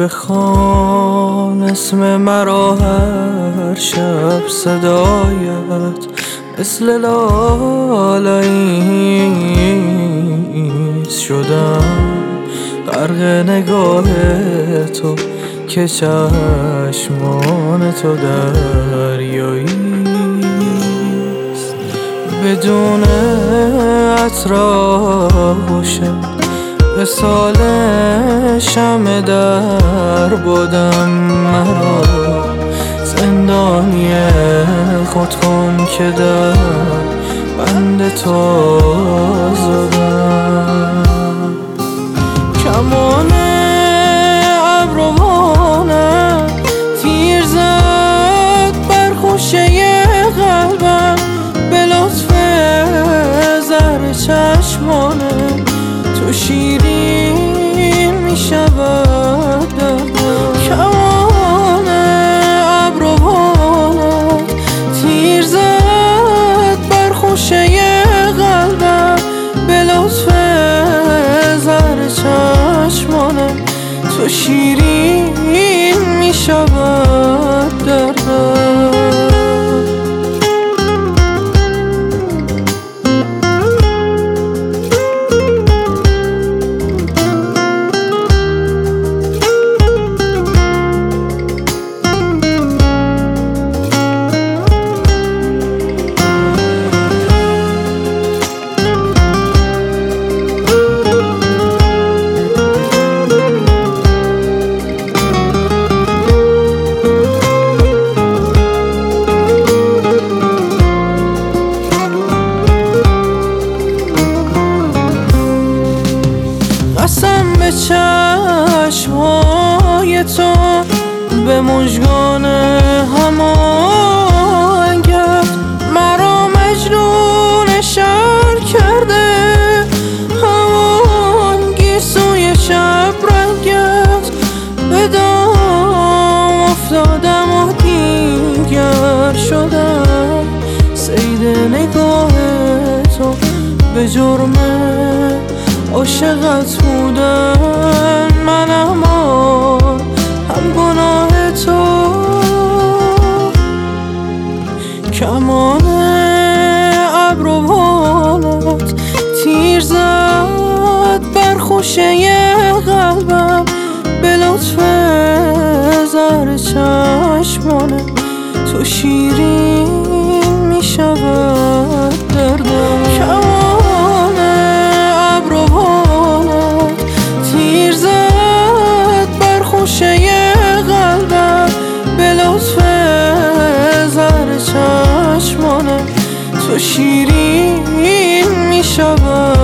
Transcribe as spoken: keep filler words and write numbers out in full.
بخوان اسم مرا هر شب صدایت مثل لالاییست شدم غرق نگاه تو که چشمان تو دریاییست بدون اطراشت مثال شمع در بودم مرا زندانی خود کن که در بند تو زدم کمان ابروانم تیر زد بر خوشه قلبم به لطف زهر چشمانم تو شیرین می شود دردم کمان ابروانم تیر زد بر خوشه قلبم به لطف زهر چشمانم تو شیرین می شود دردم قسم به چشمهای تو به مژگان هماهنگت مرا مجنون شهر کرده همان گیسوی شب رنگت به دام افتادم و دیگر شدم صید نگاه تو به جرم عاشقت بودن من اما هم گناه تو کمان ابروانت تیر زد بر خوشه قلبم به لطف زهر چشمانم تو شیرین می شود دردم کمان ابروانت تیر زد بر خوشه قلبم به لطف زهر چشمانم تو شیرین می شود